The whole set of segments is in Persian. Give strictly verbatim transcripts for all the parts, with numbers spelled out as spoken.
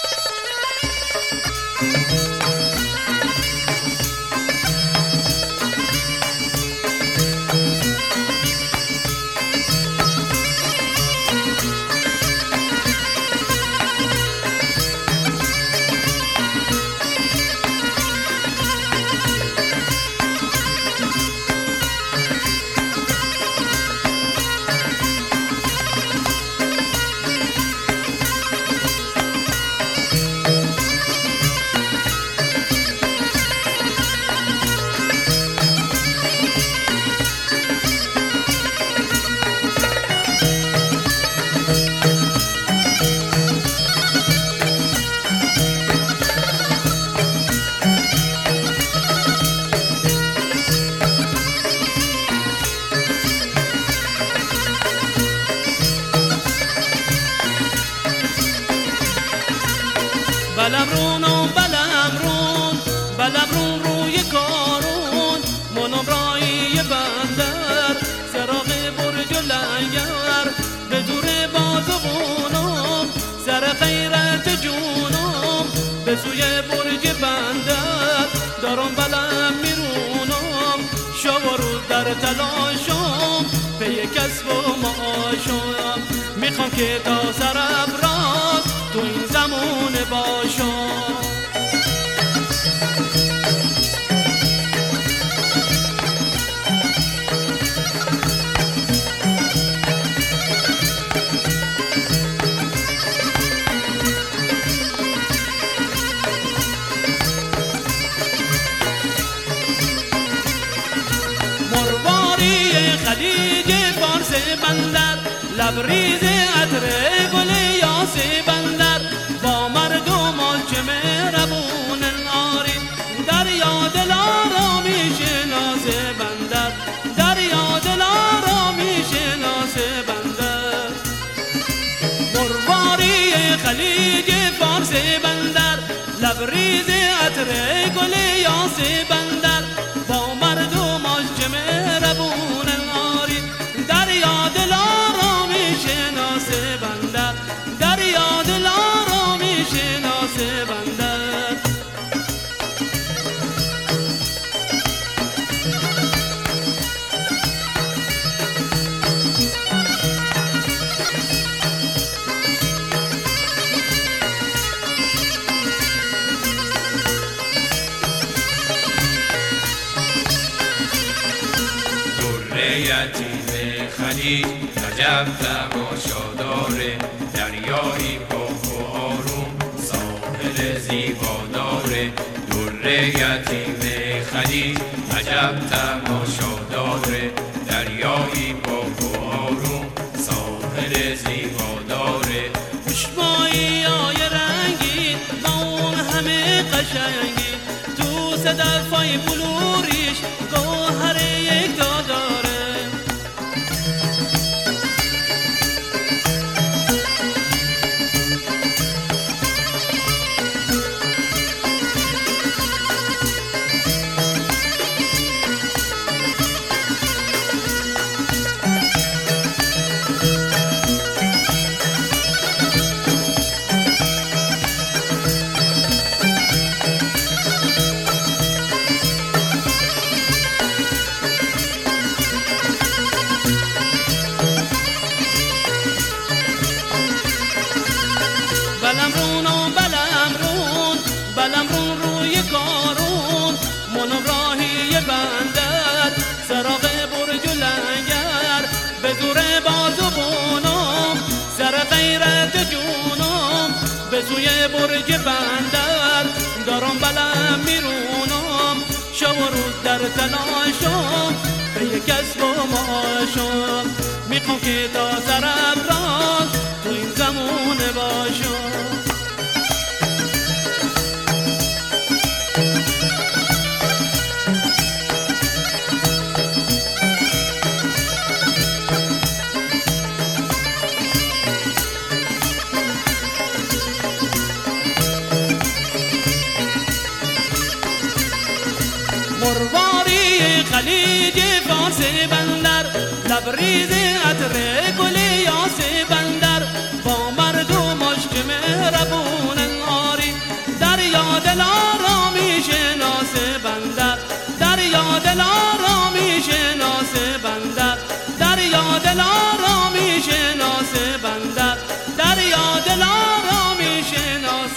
بلمرون و بلمرون بلمرون روی کارون منم رایی بندر سراغ برج و لنگر به زور بازوانم سر غیرت جونم به سوی برج بندر دارم بلم میرونم شب و روز در تلاشم پی کسب و معاشم میخوام که تا سرافراز تو این زمونه باشم. مرواری خلیج فارس بندر لبریز عطر گل یاس بندر با مردم چه مهربون ناری دریا دلارا میشناس بندر دریا دلارا میشناس بندر مرواری خلیج فارس بندر لبریز عطر گل یاس بندر با مردم چه مهربون ناری دریا دلارا میشناس بندر دریا دلارا میشناس بندر. یتیم خلیج عجب تماشا داره دریایی پاک و آروم ساحل زیبا داره در یتیم خلیج عجب تماشا داره دریایی پاک و آروم ساحل زیبا داره چشمایی های رنگین با اون همه قشنگی تو صدفای بلوریش گوهر یک تا داره بلمرون و بلمرون بلمرون روی کارون منم راهی بندر سراغ برج و لنگر به زور بازوانم سر غیرت جونم به سوی برج بندر دارم بلم میرونم شب و روز در تلاشم به کسب و معاشم میخوام که تا سرافراز تو این زمونه باشم. مرواری خلیج فارس بندر لبریز عطر گل یاس بندر با مردمش که مهربون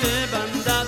بندر